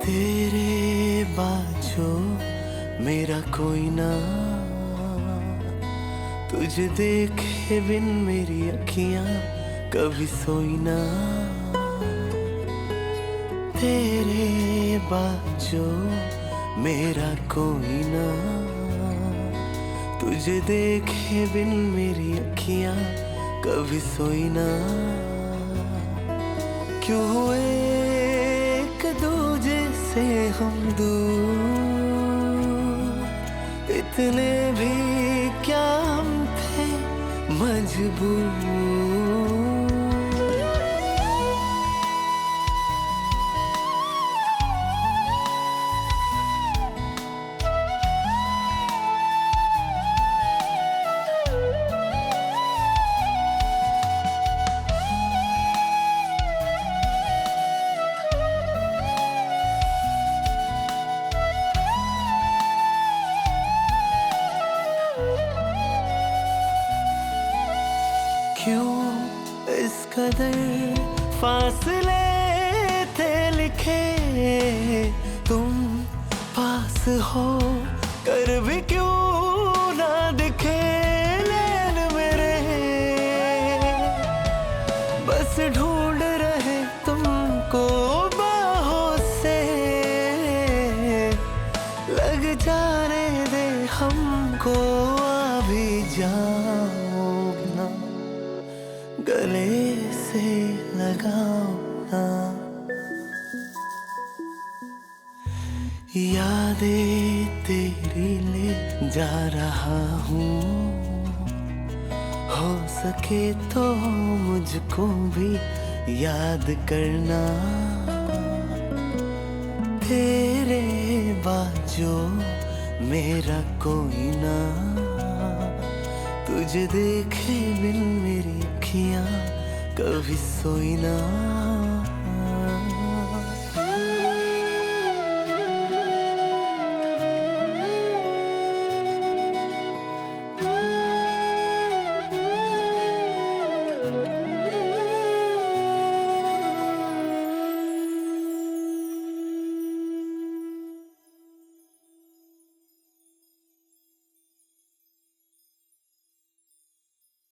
तेरे बाजो मेरा कोई ना, तुझे देखे बिन मेरी अखियां कभी सोई ना। तेरे बाजो मेरा कोई ना, तुझे देखे बिन मेरी अखियां कभी सोई ना। क्यों हुए एक दूजे से हम दूर, इतने भी क्या हम थे मजबूर। क्यों इस कदर फासले थे लिखे, तुम पास हो कर भी क्यों ना दिखे नैन मेरे। बस ढूंढ रहे तुमको बाहों से, लग जाने दे हमको अभी जाओ ना, गले से लगाओ ना। यादें तेरी ले जा रहा हूँ, हो सके तो मुझको भी याद करना। तेरे बाजो मेरा कोई ना, तुझे देखे बिन मेरी अखियां कभी सोई ना।